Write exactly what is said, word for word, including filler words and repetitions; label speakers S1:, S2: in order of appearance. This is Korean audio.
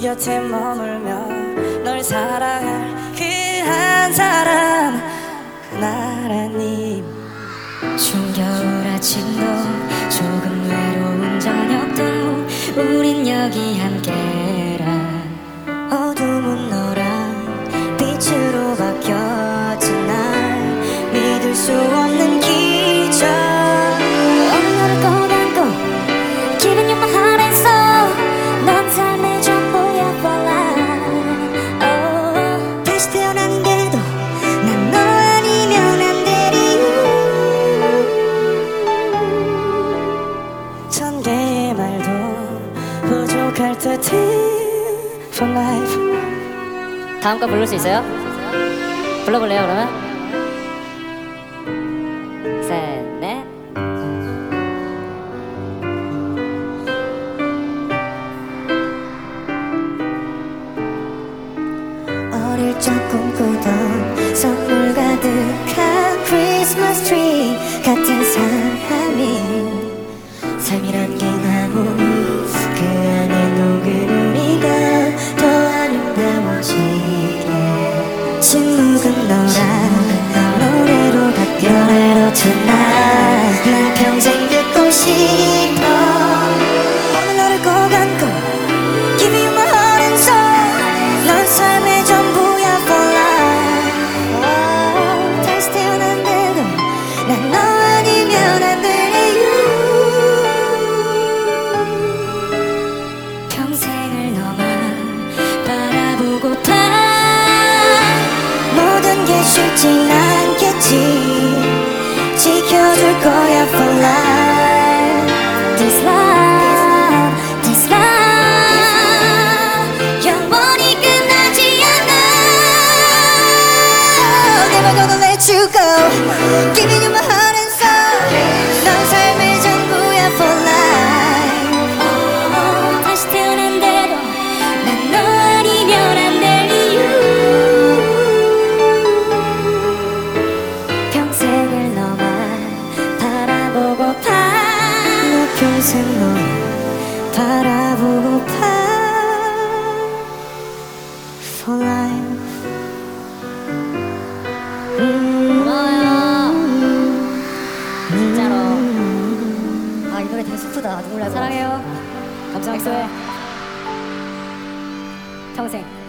S1: 곁에 머물며 널 사랑할 그 한 사람 나란히.
S2: 추운 겨울 아침도 조금 외로운 저녁도 우린 여기 함께라.
S1: 어둠은 너랑 빛으로 바뀌었지. 날 믿을 수 없는 기적.
S2: 오늘 너를 꼭 안고 Giving you my heart and soul. 넌 삶의 전부야 for life.
S1: oh. 다시 태어난데도 난 너 아니면 안 되리. 천 개의 말도 부족할 듯해 for life.
S2: 다음 거 부를 수 있어요? 불러볼래요 그러면? 셋, 넷.
S1: 어릴 적 꿈꾸던 선물 가득한 크리스마스 트리 같은 사람이. 삶이란 게 나무 그 안에 녹은 우리가 더 아름다워지게. 침묵은 너랑 노래로 바뀌어 노래로 tonight. 난 평생 듣고 싶어. 오늘 너를 꼭 안고 Giving you my heart and soul. 넌 삶의 전부야 for life. oh. 다시 태어난데도 난 너 아니면 안 되리.
S2: 평생을 너만 바라보고파.
S1: 모든 게 쉽진 않겠지. 지켜줄 거야 for life.
S2: This love, this love 영원히 끝나지 않아.
S1: Never gonna let you go. Giving you my heart and soul. 넌 삶의 전부야 for life.
S2: 어, 다시 태어난 대로 난 너 아니면 안 될 이유.
S1: 평생을 너만 바라보고파. 너 평생 너만 바라보고파 for life.
S2: 고마워요 진짜로. 아, 이 노래 되게 슬프다. 눈물 날 것 같아. 사랑해요. 감사합니다. 평생